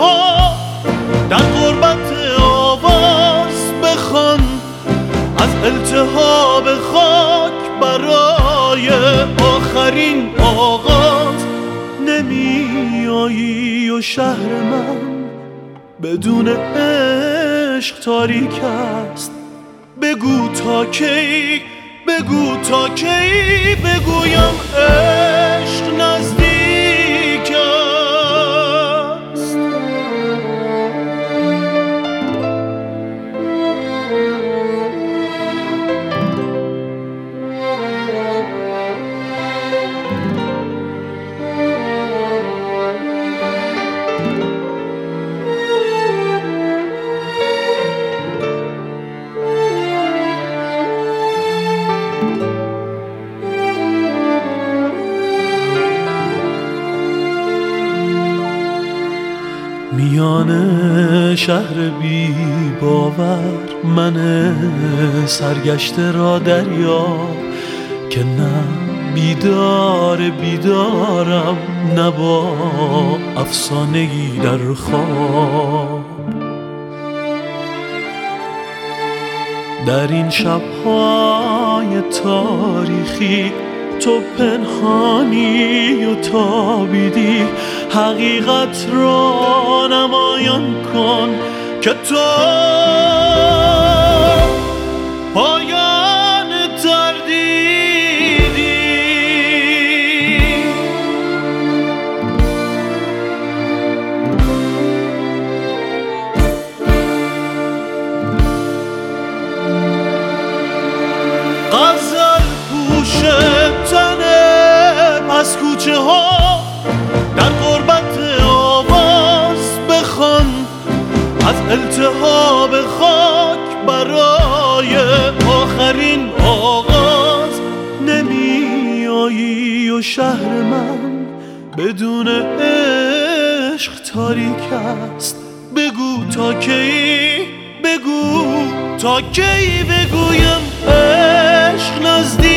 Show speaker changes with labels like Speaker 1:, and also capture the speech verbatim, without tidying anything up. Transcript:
Speaker 1: ها در غربت آواز بخوان، از التهاب خاک برای آخرین آغاز. نمی آیی و شهر من بدون عشق تاریک است. بگو تا کی، بگو تا کی بگویم عشق نزدیک است. میان شهر بی باور من سرگشته را دریاب، که نه بیدار بیدارم نه با افسانه‌ای در خواب. در این شب‌های تاریخی تو پنهانی و تابیدی، حقیقت را نمایان کن که تو پایان تردیدی. غزل پوش تنه پس کوچه ها در غربت آواز بخوان، از التهاب خاک برای آخرین آغاز. نمی آیی و شهر من بدون عشق تاریک است. بگو تا کی، بگو تا کی بگویم عشق نزدیک